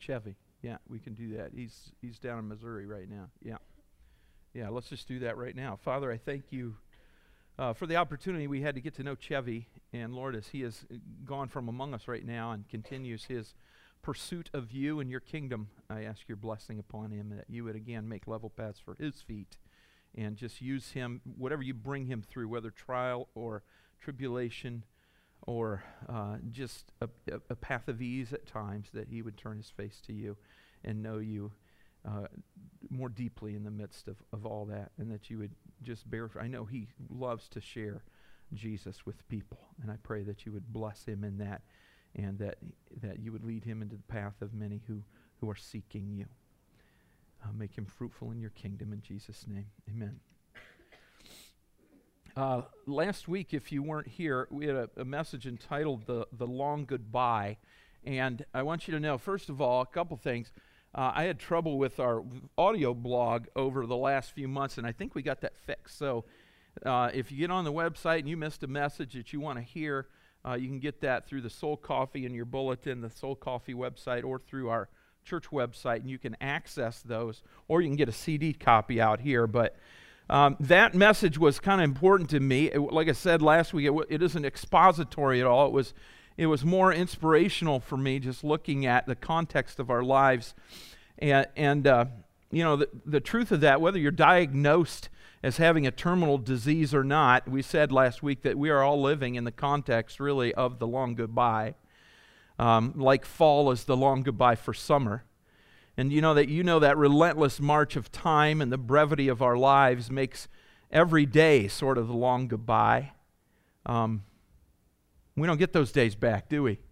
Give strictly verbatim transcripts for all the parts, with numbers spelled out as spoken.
Chevy. Yeah, we can do that. He's he's down in Missouri right now. Yeah. Yeah, let's just do that right now. Father, I thank you uh, for the opportunity we had to get to know Chevy. And Lord, as he has gone from among us right now and continues his pursuit of you and your kingdom, I ask your blessing upon him, that you would again make level paths for his feet and just use him, whatever you bring him through, whether trial or tribulation or uh, just a, a, a path of ease at times, that he would turn his face to you and know you uh, more deeply in the midst of, of all that, and that you would just bear. I know he loves to share Jesus with people, and I pray that you would bless him in that, and that that you would lead him into the path of many who, who are seeking you. Uh, make him fruitful in your kingdom, in Jesus' name. Amen. Uh, last week, if you weren't here, we had a, a message entitled the, the Long Goodbye, and I want you to know, first of all, a couple things. Uh, I had trouble with our audio blog over the last few months, and I think we got that fixed. So uh, if you get on the website and you missed a message that you want to hear, uh, you can get that through the Soul Coffee in your bulletin, the Soul Coffee website, or through our church website, and you can access those, or you can get a C D copy out here. But um, that message was kind of important to me. It, like I said last week, it, w- it isn't expository at all. It was It was more inspirational for me, just looking at the context of our lives. And, and uh, you know, the, the truth of that, whether you're diagnosed as having a terminal disease or not, we said last week that we are all living in the context, really, of the long goodbye. Um, like fall is the long goodbye for summer. And you know that you know that relentless march of time and the brevity of our lives makes every day sort of the long goodbye. Um We don't get those days back, do we?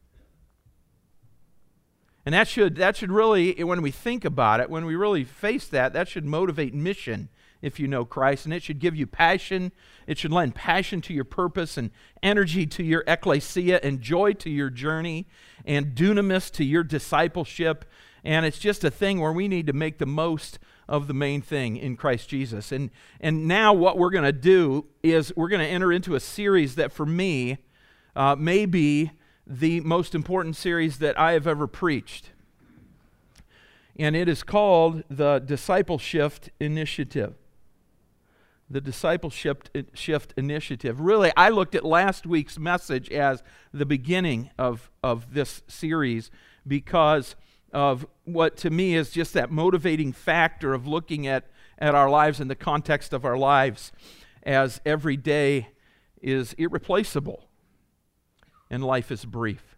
And that should that should really, when we think about it, when we really face that, that should motivate mission if you know Christ, and it should give you passion. It should lend passion to your purpose and energy to your ecclesia and joy to your journey and dunamis to your discipleship. And it's just a thing where we need to make the most of the main thing in Christ Jesus. And, and now what we're going to do is we're going to enter into a series that for me, Uh, may be the most important series that I have ever preached. And it is called the Discipleship Initiative. The Discipleship Shift Initiative. Really, I looked at last week's message as the beginning of, of this series because of what to me is just that motivating factor of looking at, at our lives in the context of our lives as every day is irreplaceable. And life is brief.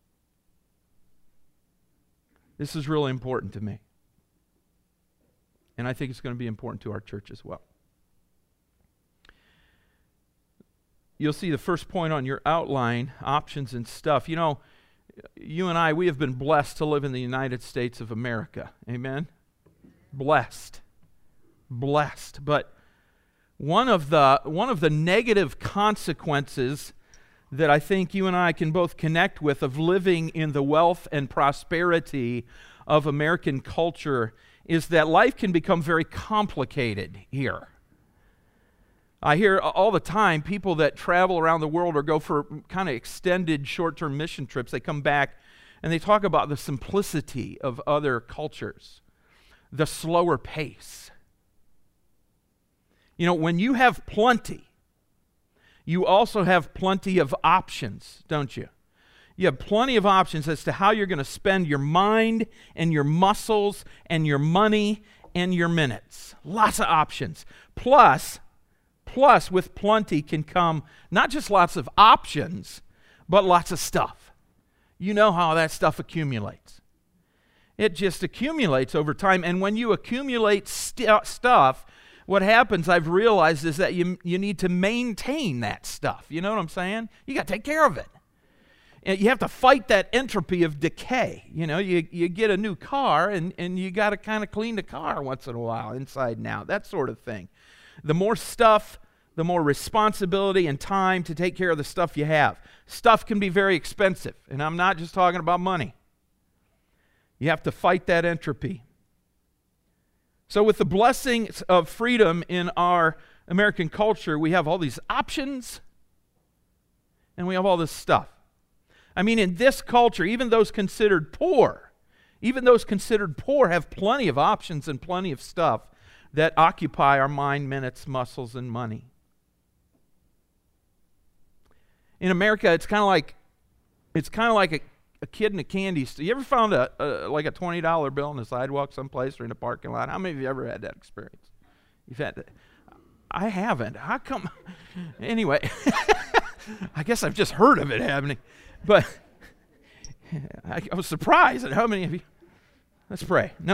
This is really important to me. And I think it's going to be important to our church as well. You'll see the first point on your outline, options and stuff. You know, you and I, we have been blessed to live in the United States of America. Amen? Blessed. Blessed. But one of the, one of the negative consequences that I think you and I can both connect with of living in the wealth and prosperity of American culture is that life can become very complicated here. I hear all the time people that travel around the world or go for kind of extended short-term mission trips, they come back and they talk about the simplicity of other cultures, the slower pace. You know, when you have plenty, you also have plenty of options, don't you? You have plenty of options as to how you're going to spend your mind and your muscles and your money and your minutes. Lots of options. Plus, plus with plenty can come not just lots of options, but lots of stuff. You know how that stuff accumulates. It just accumulates over time. And when you accumulate st- stuff, what happens, I've realized, is that you you need to maintain that stuff. You know what I'm saying? You got to take care of it. And you have to fight that entropy of decay. You know, you, you get a new car, and, and you got to kind of clean the car once in a while, inside and out, that sort of thing. The more stuff, the more responsibility and time to take care of the stuff you have. Stuff can be very expensive, and I'm not just talking about money. You have to fight that entropy. So with the blessings of freedom in our American culture, we have all these options, and we have all this stuff. I mean, in this culture, even those considered poor Even those considered poor have plenty of options and plenty of stuff that occupy our mind, minutes, muscles, and money. In America, it's kind of like it's kind of like a, a kid in a candy store. You ever found a, a like a twenty dollar bill on the sidewalk someplace or in a parking lot? How many of you ever had that experience? You've had that? I haven't. How come? Anyway, I guess I've just heard of it happening. But I, I was surprised at how many of you. Let's pray. No.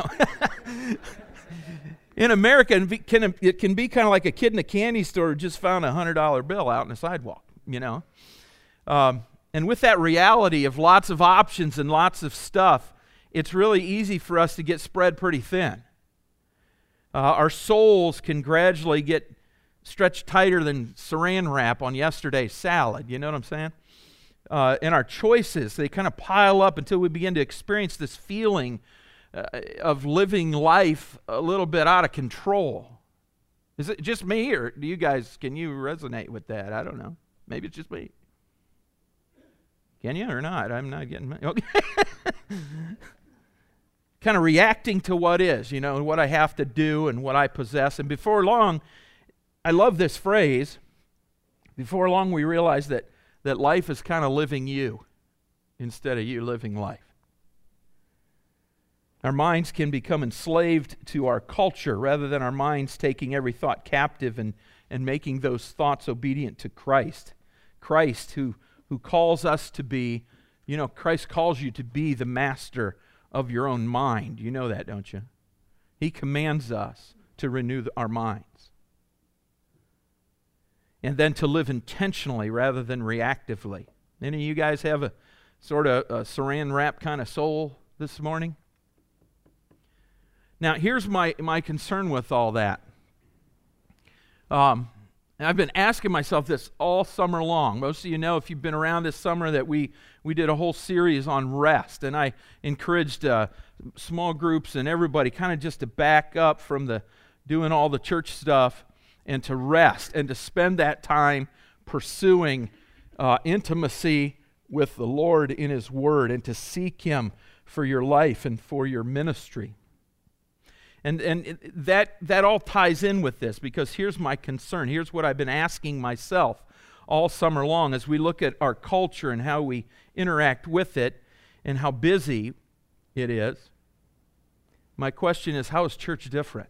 In America, it can, it can be kind of like a kid in a candy store who just found a one hundred dollar bill out on the sidewalk, you know. Um, and with that reality of lots of options and lots of stuff, it's really easy for us to get spread pretty thin. Uh, our souls can gradually get stretched tighter than saran wrap on yesterday's salad, you know what I'm saying? Uh, and our choices, they kind of pile up until we begin to experience this feeling uh, of living life a little bit out of control. Is it just me, or do you guys, can you resonate with that? I don't know. Maybe it's just me. Can you or not? I'm not getting my, okay. Kind of reacting to what is, you know, what I have to do and what I possess. And before long, I love this phrase, before long we realize that, that life is kind of living you instead of you living life. Our minds can become enslaved to our culture rather than our minds taking every thought captive and, and making those thoughts obedient to Christ. Christ who, who calls us to be, you know, Christ calls you to be the master of your own mind. You know that, don't you? He commands us to renew the, our minds. And then to live intentionally rather than reactively. Any of you guys have a sort of a saran wrap kind of soul this morning? Now, here's my, my concern with all that. Um, and I've been asking myself this all summer long. Most of you know, if you've been around this summer, that we, we did a whole series on rest. And I encouraged uh, small groups and everybody kind of just to back up from the doing all the church stuff and to rest and to spend that time pursuing uh, intimacy with the Lord in His Word and to seek Him for your life and for your ministry. And and it, that that all ties in with this, because here's my concern. Here's what I've been asking myself all summer long as we look at our culture and how we interact with it and how busy it is. My question is, how is church different?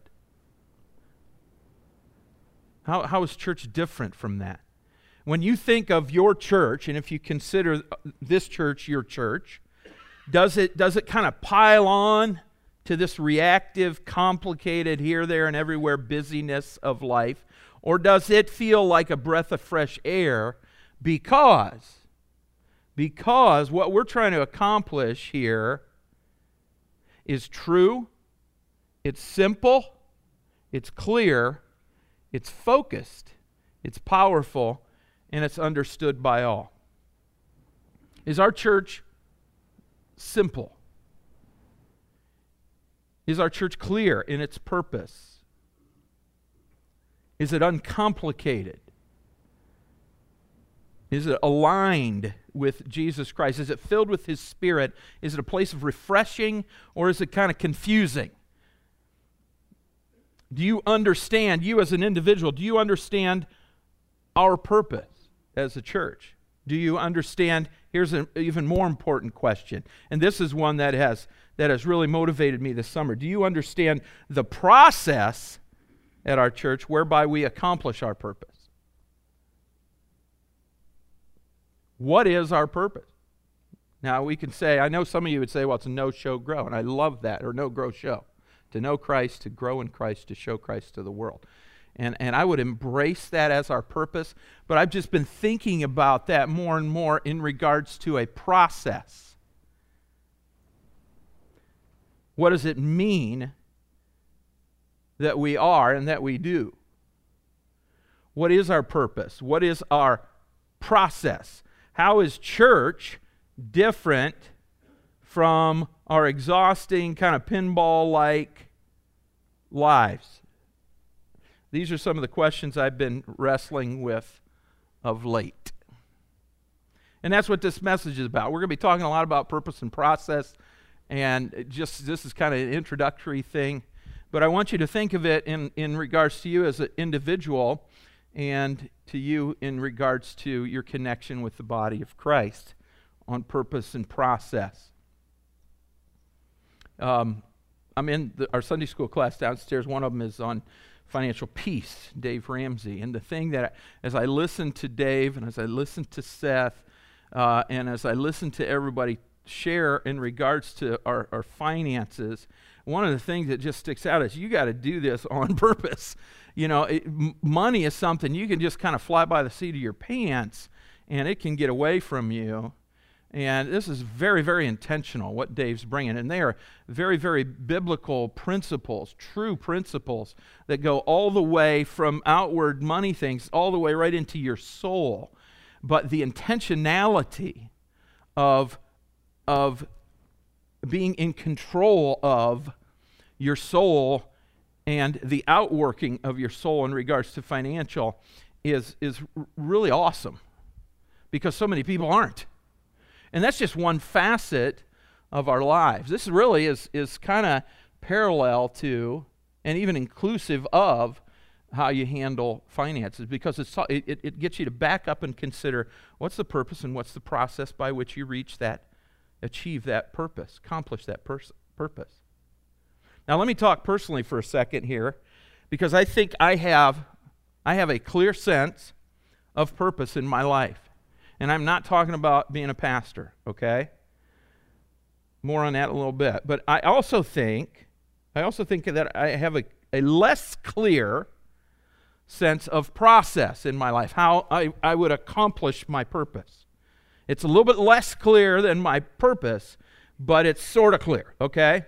How how is church different from that? When you think of your church, and if you consider this church your church, does it does it kind of pile on to this reactive, complicated, here, there, and everywhere busyness of life? Or does it feel like a breath of fresh air because, because what we're trying to accomplish here is true, it's simple, it's clear, it's focused, it's powerful, and it's understood by all? Is our church simple? Is our church clear in its purpose? Is it uncomplicated? Is it aligned with Jesus Christ? Is it filled with His Spirit? Is it a place of refreshing, or is it kind of confusing? Do you understand, you as an individual, do you understand our purpose as a church? Do you understand? Here's an even more important question, and this is one that has that has really motivated me this summer. Do you understand the process at our church whereby we accomplish our purpose? What is our purpose? Now, we can say, I know some of you would say, well, it's a know, show, grow, and I love that, or know, grow, show. To know Christ, to grow in Christ, to show Christ to the world. And, and I would embrace that as our purpose, but I've just been thinking about that more and more in regards to a process. What does it mean that we are and that we do? What is our purpose? What is our process? How is church different from our exhausting, kind of pinball-like lives? These are some of the questions I've been wrestling with of late. And that's what this message is about. We're going to be talking a lot about purpose and process And it just this is kind of an introductory thing, but I want you to think of it in, in regards to you as an individual and to you in regards to your connection with the body of Christ on purpose and process. Um, I'm in the, our Sunday school class downstairs. One of them is on financial peace, Dave Ramsey. And the thing that, as I listened to Dave and as I listened to Seth uh, and as I listened to everybody share in regards to our, our finances, one of the things that just sticks out is you got to do this on purpose. You know, it, m- money is something you can just kind of fly by the seat of your pants and it can get away from you. And this is very, very intentional, what Dave's bringing. And they are very, very biblical principles, true principles that go all the way from outward money things all the way right into your soul. But the intentionality of, of being in control of your soul and the outworking of your soul in regards to financial is, is really awesome because so many people aren't. And that's just one facet of our lives. This really is, is kind of parallel to and even inclusive of how you handle finances because it's, it, it gets you to back up and consider what's the purpose and what's the process by which you reach that, achieve that purpose, accomplish that pers- purpose. Now let me talk personally for a second here because I think I have, I have a clear sense of purpose in my life. And I'm not talking about being a pastor, okay? More on that in a little bit. But I also think, I also think that I have a, a less clear sense of process in my life, how I, I would accomplish my purpose. It's a little bit less clear than my purpose, but it's sort of clear, okay?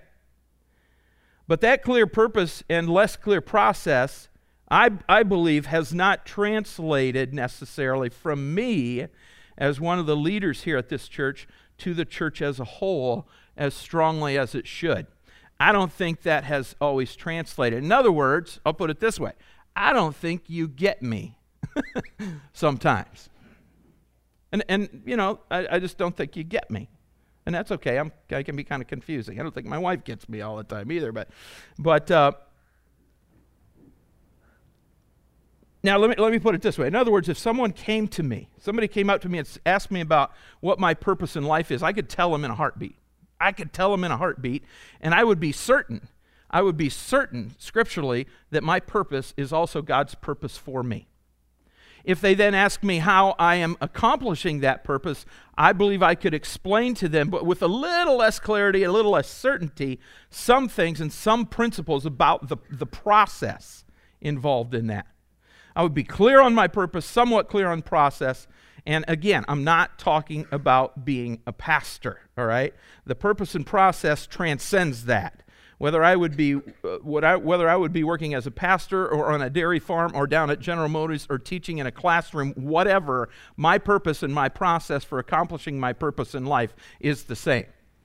But that clear purpose and less clear process, I, I believe, has not translated necessarily from me as one of the leaders here at this church to the church as a whole as strongly as it should. I don't think that has always translated. In other words, I'll put it this way. I don't think you get me sometimes. And, and you know, I, I just don't think you get me. And that's okay. I'm, I can be kind of confusing. I don't think my wife gets me all the time either. But, but uh, now let me, let me put it this way. In other words, if someone came to me, somebody came up to me and asked me about what my purpose in life is, I could tell them in a heartbeat. I could tell them in a heartbeat, and I would be certain, I would be certain scripturally that my purpose is also God's purpose for me. If they then ask me how I am accomplishing that purpose, I believe I could explain to them, but with a little less clarity, a little less certainty, some things and some principles about the, the process involved in that. I would be clear on my purpose, somewhat clear on process, and again, I'm not talking about being a pastor, all right? The purpose and process transcends that. Whether I would be, uh, would I, whether I would be working as a pastor or on a dairy farm or down at General Motors or teaching in a classroom, whatever, my purpose and my process for accomplishing my purpose in life is the same.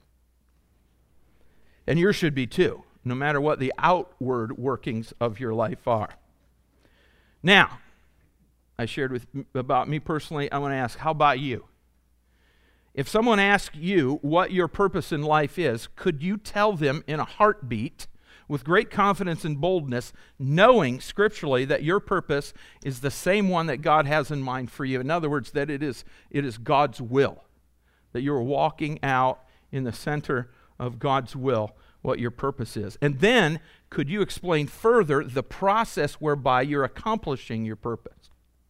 And yours should be too, no matter what the outward workings of your life are. Now, I shared with about me personally. I want to ask, how about you? If someone asks you what your purpose in life is, could you tell them in a heartbeat with great confidence and boldness, knowing scripturally that your purpose is the same one that God has in mind for you? In other words, that it is, it is God's will, that you're walking out in the center of God's will what your purpose is. And then, could you explain further the process whereby you're accomplishing your purpose?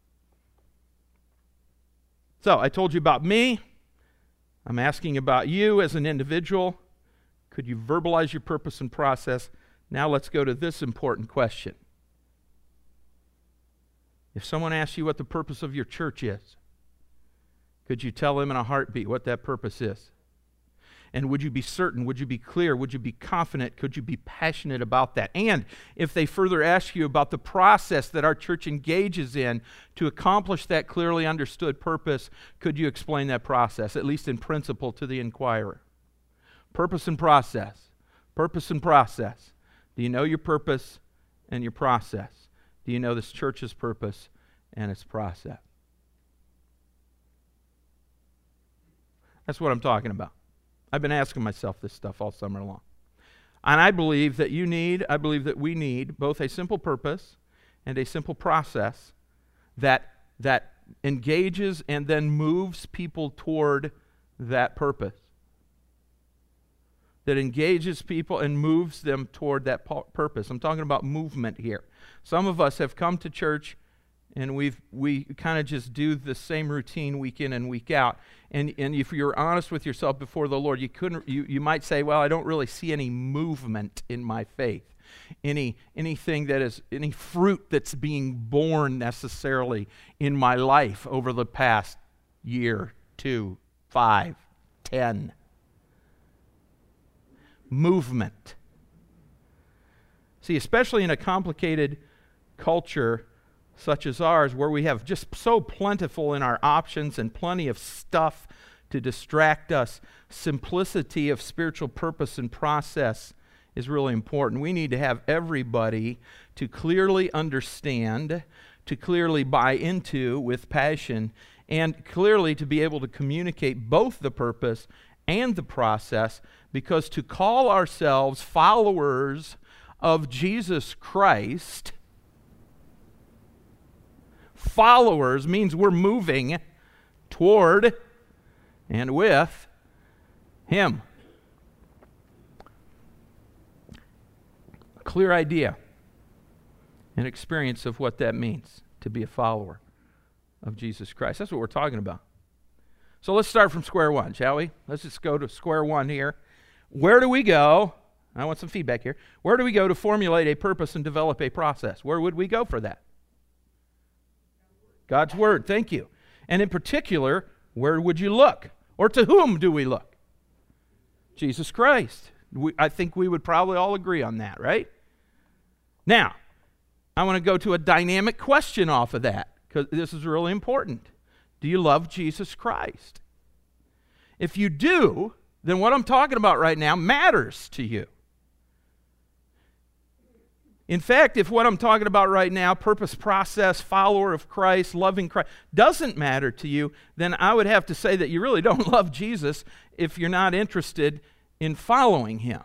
So, I told you about me. I'm asking about you as an individual. Could you verbalize your purpose and process? Now let's go to this important question. If someone asks you what the purpose of your church is, could you tell them in a heartbeat what that purpose is? And would you be certain? Would you be clear? Would you be confident? Could you be passionate about that? And if they further ask you about the process that our church engages in to accomplish that clearly understood purpose, could you explain that process, at least in principle, to the inquirer? Purpose and process. Purpose and process. Do you know your purpose and your process? Do you know this church's purpose and its process? That's what I'm talking about. I've been asking myself this stuff all summer long. And I believe that you need, I believe that we need both a simple purpose and a simple process that, that engages and then moves people toward that purpose. That engages people and moves them toward that pu- purpose. I'm talking about movement here. Some of us have come to church and we've we kind of just do the same routine week in and week out. And and if you're honest with yourself before the Lord, you couldn't you, you might say, well, I don't really see any movement in my faith. Any anything that is any fruit that's being born necessarily in my life over the past year, two, five, ten. Movement. See, especially in a complicated culture such as ours, where we have just so plentiful in our options and plenty of stuff to distract us, simplicity of spiritual purpose and process is really important. We need to have everybody to clearly understand, to clearly buy into with passion, and clearly to be able to communicate both the purpose and the process, because to call ourselves followers of Jesus Christ, followers means we're moving toward and with Him. A clear idea and experience of what that means to be a follower of Jesus Christ. That's what we're talking about. So let's start from square one, shall we? Let's just go to square one here. Where do we go? I want some feedback here. Where do we go to formulate a purpose and develop a process? Where would we go for that? God's Word, thank you. And in particular, where would you look? Or to whom do we look? Jesus Christ. We, I think we would probably all agree on that, right? Now, I want to go to a dynamic question off of that, because this is really important. Do you love Jesus Christ? If you do, then what I'm talking about right now matters to you. In fact, if what I'm talking about right now, purpose, process, follower of Christ, loving Christ, doesn't matter to you, then I would have to say that you really don't love Jesus if you're not interested in following Him.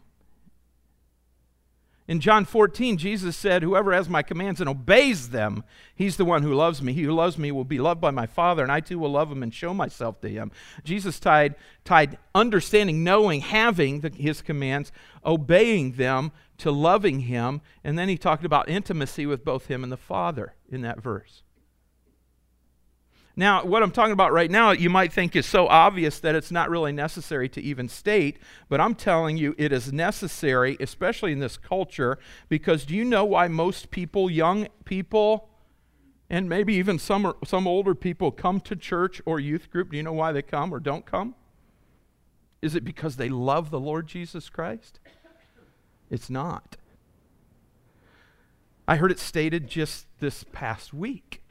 In John fourteen, Jesus said, whoever has my commands and obeys them, he's the one who loves me. He who loves me will be loved by my Father, and I too will love him and show myself to him. Jesus tied, tied understanding, knowing, having the, his commands, obeying them to loving him, and then he talked about intimacy with both him and the Father in that verse. Now, what I'm talking about right now, you might think is so obvious that it's not really necessary to even state, but I'm telling you it is necessary, especially in this culture, because do you know why most people, young people, and maybe even some, some older people come to church or youth group? Do you know why they come or don't come? Is it because they love the Lord Jesus Christ? It's not. I heard it stated just this past week.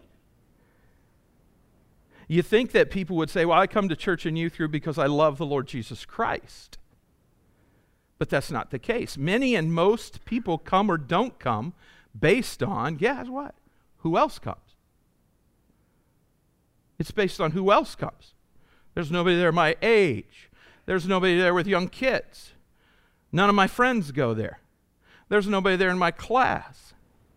You think that people would say, well, I come to church and youth group because I love the Lord Jesus Christ. But that's not the case. Many and most people come or don't come based on, guess what? Who else comes? It's based on who else comes. There's nobody there my age. There's nobody there with young kids. None of my friends go there. There's nobody there in my class.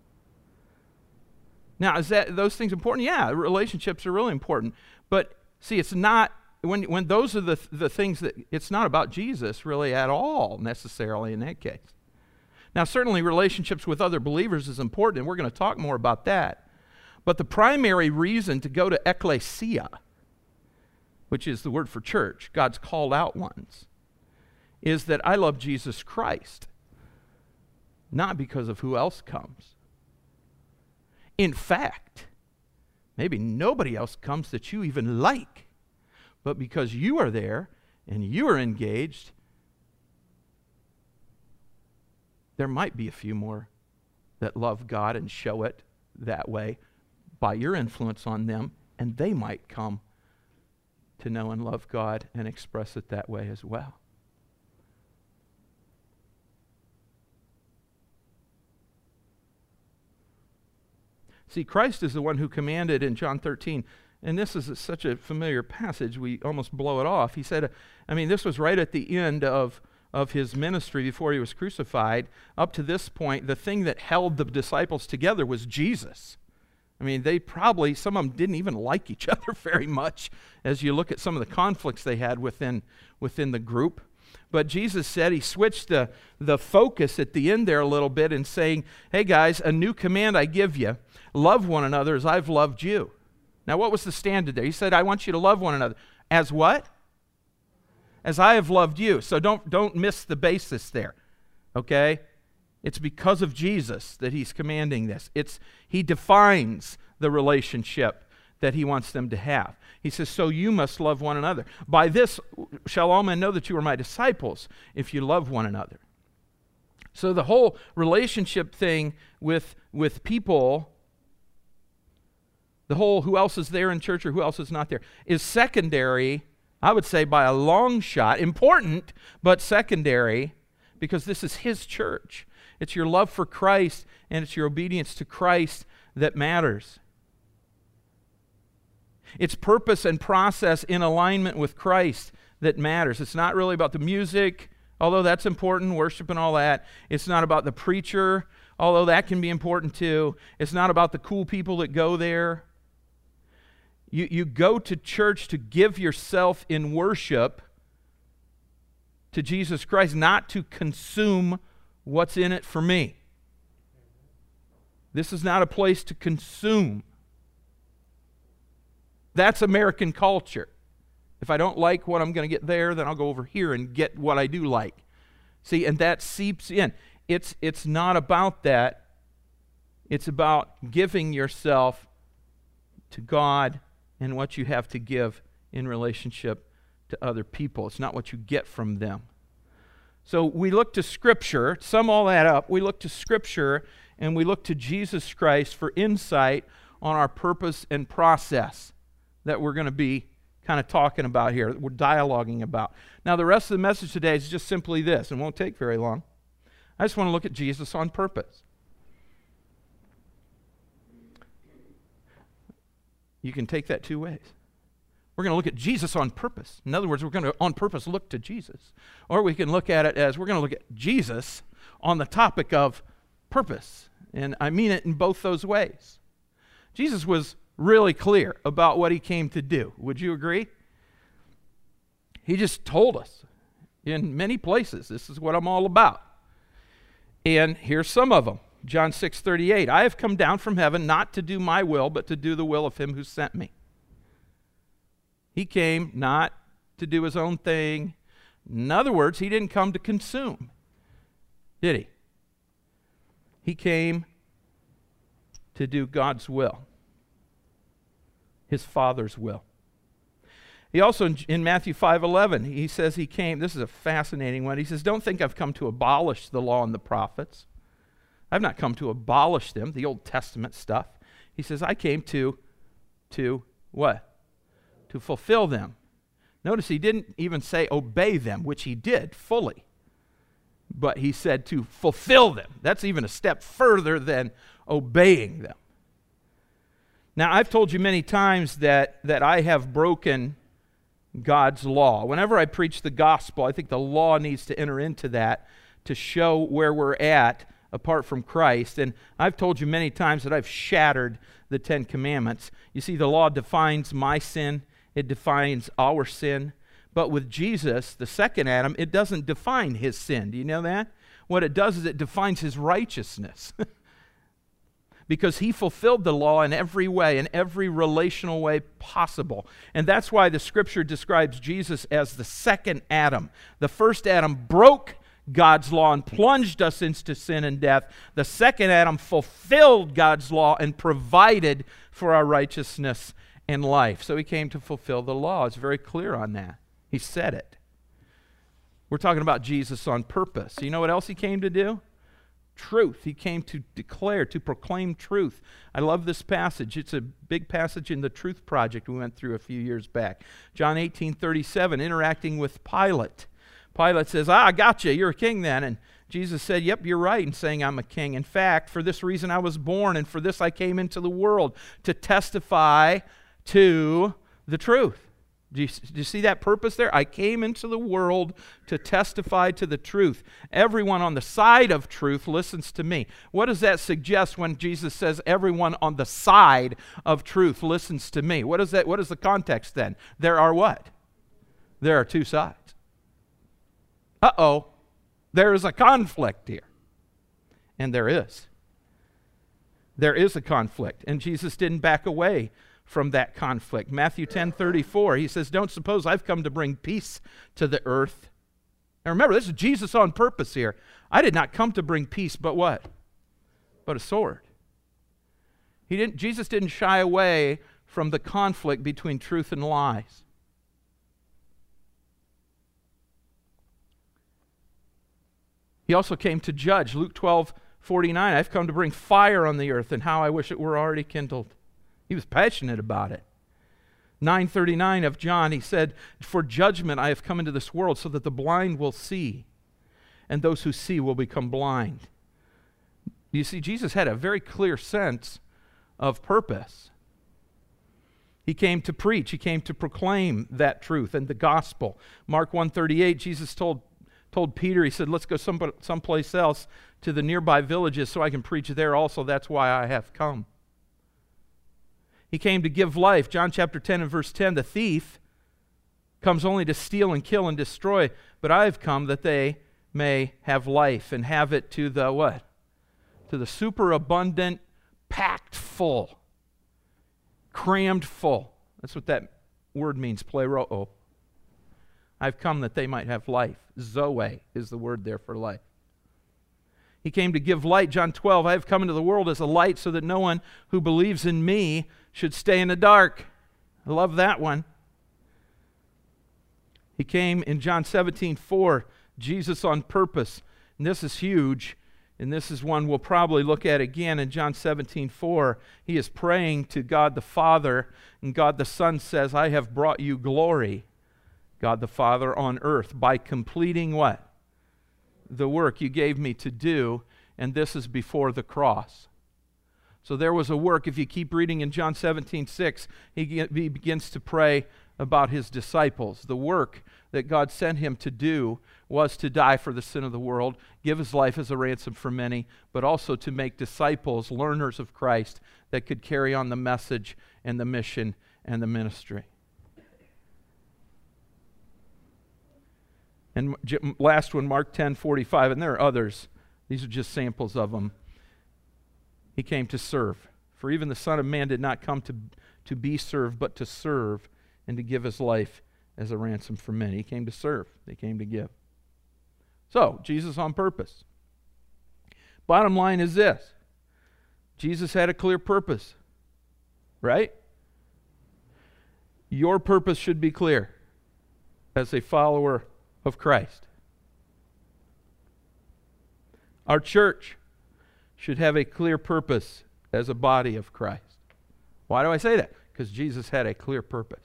Now, is that those things important? Yeah, relationships are really important. But see, it's not, when when those are the, the things that, it's not about Jesus really at all necessarily in that case. Now, certainly relationships with other believers is important, and we're going to talk more about that. But the primary reason to go to ecclesia, which is the word for church, God's called out ones, is that I love Jesus Christ, not because of who else comes. In fact, maybe nobody else comes that you even like, but because you are there and you are engaged, there might be a few more that love God and show it that way by your influence on them, and they might come to know and love God and express it that way as well. See, Christ is the one who commanded in John thirteen, and this is a, such a familiar passage, we almost blow it off. He said, I mean, this was right at the end of, of his ministry before he was crucified. Up to this point, the thing that held the disciples together was Jesus. I mean, they probably, some of them didn't even like each other very much as you look at some of the conflicts they had within, within the group. But Jesus said, he switched the, the focus at the end there a little bit and saying, hey guys, a new command I give you, love one another as I've loved you. Now what was the standard there? He said, I want you to love one another. As what? As I have loved you. So don't, don't miss the basis there, okay? It's because of Jesus that he's commanding this. It's, he defines the relationship that he wants them to have. He says, so you must love one another. By this shall all men know that you are my disciples, if you love one another. So the whole relationship thing with, with people, the whole who else is there in church or who else is not there, is secondary, I would say by a long shot, important, but secondary, because this is his church. It's your love for Christ and it's your obedience to Christ that matters. It's purpose and process in alignment with Christ that matters. It's not really about the music, although that's important, worship and all that. It's not about the preacher, although that can be important too. It's not about the cool people that go there. You, you go to church to give yourself in worship to Jesus Christ, not to consume what's in it for me. This is not a place to consume. That's American culture. If I don't like what I'm going to get there, then I'll go over here and get what I do like. See, and that seeps in. It's, it's not about that. It's about giving yourself to God and what you have to give in relationship to other people. It's not what you get from them. So we look to Scripture, sum all that up, we look to Scripture and we look to Jesus Christ for insight on our purpose and process that we're going to be kind of talking about here, that we're dialoguing about. Now the rest of the message today is just simply this, and won't take very long. I just want to look at Jesus on purpose. You can take that two ways. We're going to look at Jesus on purpose. In other words, we're going to on purpose look to Jesus. Or we can look at it as we're going to look at Jesus on the topic of purpose. And I mean it in both those ways. Jesus was really clear about what he came to do. Would you agree? He just told us in many places, this is what I'm all about. And here's some of them. John six thirty-eight, I have come down from heaven not to do my will, but to do the will of him who sent me. He came not to do his own thing. In other words, he didn't come to consume, did he? He came to do God's will, his Father's will. He also, in, in Matthew five eleven, he says he came, this is a fascinating one, he says, don't think I've come to abolish the law and the prophets. I've not come to abolish them, the Old Testament stuff. He says, I came to, to what? To fulfill them. Notice he didn't even say obey them, which he did fully. But he said to fulfill them. That's even a step further than obeying them. Now, I've told you many times that, that I have broken God's law. Whenever I preach the gospel, I think the law needs to enter into that to show where we're at apart from Christ. And I've told you many times that I've shattered the Ten Commandments. You see, the law defines my sin. It defines our sin. But with Jesus, the second Adam, it doesn't define his sin. Do you know that? What it does is it defines his righteousness. Because he fulfilled the law in every way, in every relational way possible. And that's why the Scripture describes Jesus as the second Adam. The first Adam broke God's law and plunged us into sin and death. The second Adam fulfilled God's law and provided for our righteousness and life. So he came to fulfill the law. It's very clear on that. He said it. We're talking about Jesus on purpose. You know what else he came to do? Truth. He came to declare, to proclaim truth. I love this passage. It's a big passage in the Truth Project we went through a few years back. John eighteen thirty-seven, interacting with Pilate. Pilate says, ah, I got you. You're a king then. And Jesus said, yep, you're right in saying I'm a king. In fact, for this reason I was born, and for this I came into the world, to testify to the truth. Do you, do you see that purpose there? I came into the world to testify to the truth. Everyone on the side of truth listens to me. What does that suggest when Jesus says everyone on the side of truth listens to me? What is that? What is the context then? There are what? There are two sides. Uh-oh. There is a conflict here. And there is. There is a conflict. And Jesus didn't back away from that conflict. Matthew ten thirty-four, he says, don't suppose I've come to bring peace to the earth. Now remember, this is Jesus on purpose here. I did not come to bring peace, but what? But a sword. He didn't, Jesus didn't shy away from the conflict between truth and lies. He also came to judge. Luke twelve forty-nine, I've come to bring fire on the earth, and how I wish it were already kindled. He was passionate about it. nine thirty-nine of John, he said, for judgment I have come into this world so that the blind will see, and those who see will become blind. You see, Jesus had a very clear sense of purpose. He came to preach. He came to proclaim that truth and the gospel. Mark one thirty-eight, Jesus told, told Peter, he said, let's go some, someplace else to the nearby villages so I can preach there also. That's why I have come. He came to give life. John chapter ten and verse ten, the thief comes only to steal and kill and destroy, but I have come that they may have life and have it to the what? To the superabundant, packed full, crammed full. That's what that word means, pleroo. I've come that they might have life. Zoe is the word there for life. He came to give light. John twelve, I have come into the world as a light so that no one who believes in me should stay in the dark. I love that one. He came in John seventeen four, Jesus on purpose. And this is huge. And this is one we'll probably look at again in John seventeen four. He is praying to God the Father, and God the Son says, I have brought you glory, God the Father, on earth by completing what? The work you gave me to do, and this is before the cross. So there was a work. If you keep reading in John seventeen six, he, he begins to pray about his disciples. The work that God sent him to do was to die for the sin of the world, give his life as a ransom for many, but also to make disciples, learners of Christ, that could carry on the message and the mission and the ministry. And last one, Mark ten forty-five, and there are others. These are just samples of them. He came to serve. For even the Son of Man did not come to, to be served, but to serve and to give his life as a ransom for many. He came to serve. They came to give. So, Jesus on purpose. Bottom line is this. Jesus had a clear purpose, right? Your purpose should be clear as a follower of Christ. Our church should have a clear purpose as a body of Christ. Why do I say that? Because Jesus had a clear purpose.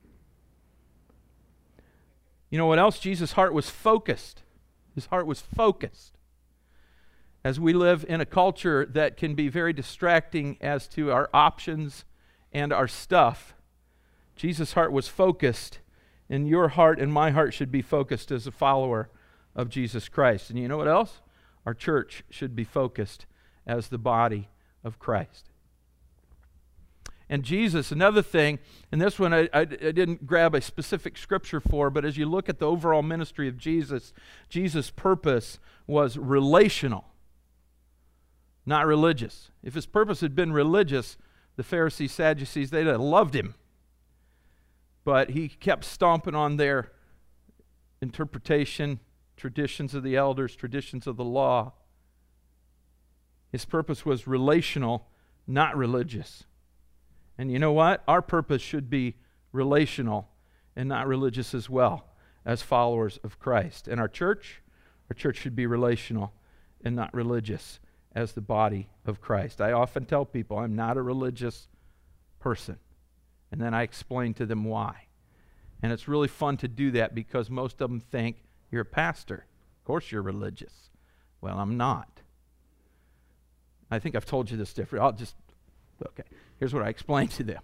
You know what else? Jesus' heart was focused. His heart was focused. As we live in a culture that can be very distracting as to our options and our stuff, Jesus' heart was focused, and your heart and my heart should be focused as a follower of Jesus Christ. And you know what else? Our church should be focused as the body of Christ. And Jesus, another thing, and this one I, I, I didn't grab a specific scripture for, but as you look at the overall ministry of Jesus, Jesus' purpose was relational, not religious. If his purpose had been religious, the Pharisees, Sadducees, they'd have loved him. But he kept stomping on their interpretation, traditions of the elders, traditions of the law. His purpose was relational, not religious. And you know what? Our purpose should be relational and not religious as well as followers of Christ. And our church, our church should be relational and not religious as the body of Christ. I often tell people I'm not a religious person. And then I explain to them why. And it's really fun to do that because most of them think you're a pastor. Of course you're religious. Well, I'm not. I think I've told you this different. I'll just, okay. Here's what I explain to them.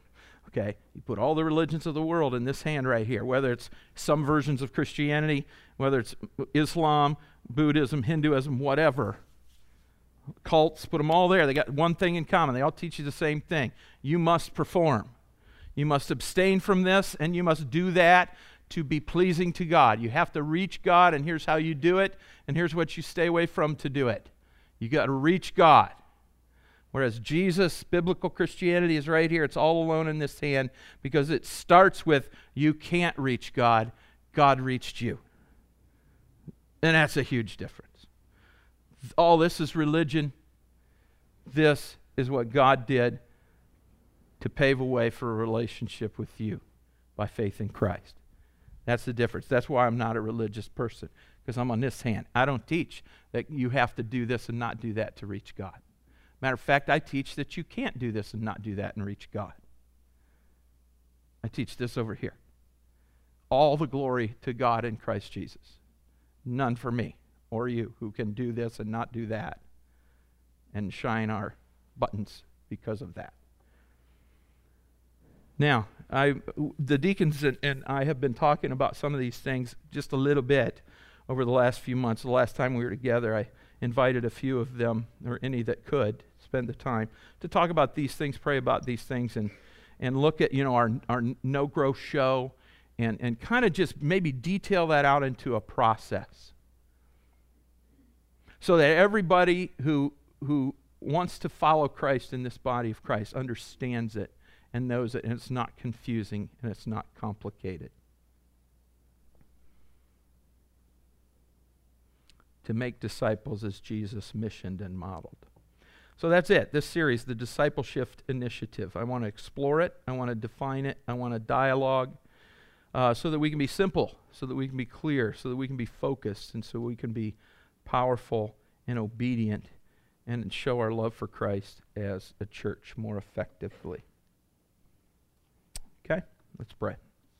Okay, you put all the religions of the world in this hand right here, whether it's some versions of Christianity, whether it's Islam, Buddhism, Hinduism, whatever. Cults, put them all there. They got one thing in common. They all teach you the same thing. You must perform. You must abstain from this, and you must do that to be pleasing to God. You have to reach God, and here's how you do it, and here's what you stay away from to do it. You got to reach God. Whereas Jesus, biblical Christianity is right here. It's all alone in this hand because it starts with you can't reach God. God reached you. And that's a huge difference. All this is religion. This is what God did to pave a way for a relationship with you by faith in Christ. That's the difference. That's why I'm not a religious person, because I'm on this hand. I don't teach that you have to do this and not do that to reach God. Matter of fact, I teach that you can't do this and not do that and reach God. I teach this over here. All the glory to God in Christ Jesus. None for me or you who can do this and not do that and shine our buttons because of that. Now, I, the deacons and, and I have been talking about some of these things just a little bit over the last few months. The last time we were together, I invited a few of them, or any that could, spend the time to talk about these things, pray about these things, and and look at, you know, our, our no-growth show, and, and kind of just maybe detail that out into a process. So that everybody who who wants to follow Christ in this body of Christ understands it and knows it, and it's not confusing and it's not complicated. To make disciples as Jesus missioned and modeled. So that's it. This series, the Discipleship Initiative. I want to explore it. I want to define it. I want to dialogue uh, so that we can be simple, so that we can be clear, so that we can be focused, and so we can be powerful and obedient and show our love for Christ as a church more effectively. Okay, let's pray.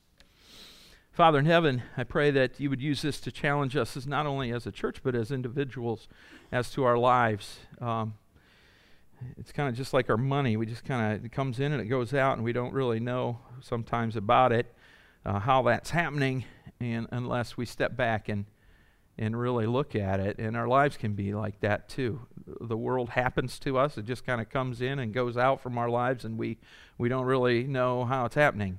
Father in heaven, I pray that you would use this to challenge us as not only as a church, but as individuals, as to our lives. Um, it's kind of just like our money. We just kind of, it comes in and it goes out, and we don't really know sometimes about it, uh, how that's happening, and unless we step back and and really look at it. And our lives can be like that too. The world happens to us. It just kind of comes in and goes out from our lives, and we, we don't really know how it's happening.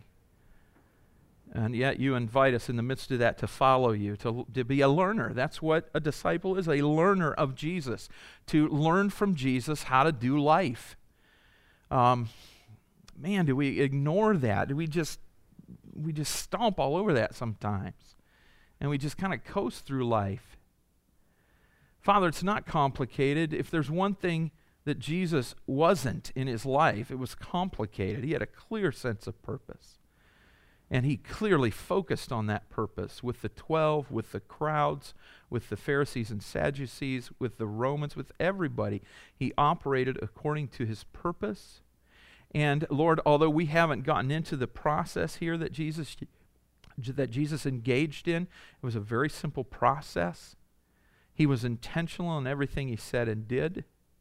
And yet you invite us in the midst of that to follow you, to, to be a learner. That's what a disciple is, a learner of Jesus, to learn from Jesus how to do life. Um, man, do we ignore that? Do we just, we just stomp all over that sometimes? And we just kind of coast through life. Father, it's not complicated. If there's one thing that Jesus wasn't in his life, it was complicated. He had a clear sense of purpose. And he clearly focused on that purpose with the twelve, with the crowds, with the Pharisees and Sadducees, with the Romans, with everybody. He operated according to his purpose. And Lord, although we haven't gotten into the process here that Jesus that Jesus engaged in, it was a very simple process. He was intentional in everything he said and did.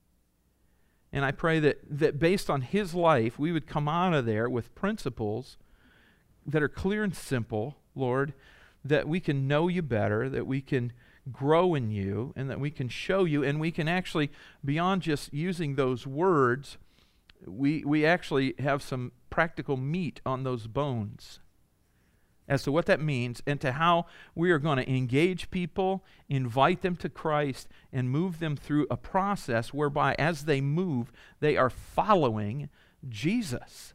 And I pray that, that based on his life, we would come out of there with principles that are clear and simple, Lord, that we can know you better, that we can grow in you, and that we can show you, and we can actually, beyond just using those words, we, we actually have some practical meat on those bones as to what that means and to how we are going to engage people, invite them to Christ, and move them through a process whereby as they move, they are following Jesus.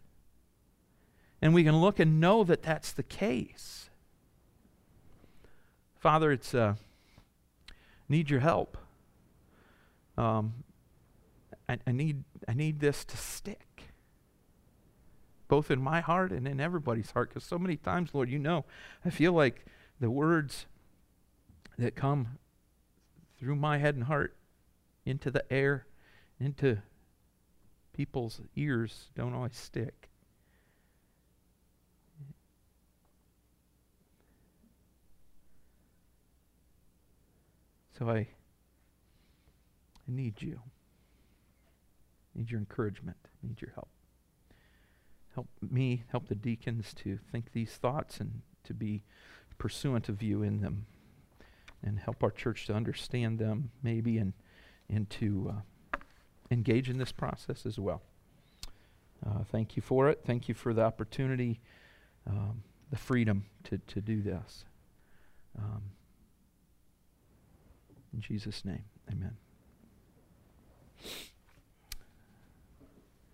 And we can look and know that that's the case. Father, it's uh, need your help. Um, I, I need I need this to stick, both in my heart and in everybody's heart, because so many times, Lord, you know, I feel like the words that come through my head and heart into the air, into people's ears, don't always stick. So I, I need you. I need your encouragement. I need your help. help me, help the deacons to think these thoughts and to be pursuant of you in them. And help our church to understand them maybe and, and to uh, engage in this process as well. Uh, thank you for it. Thank you for the opportunity, um, the freedom to, to do this. Um, in Jesus' name, amen.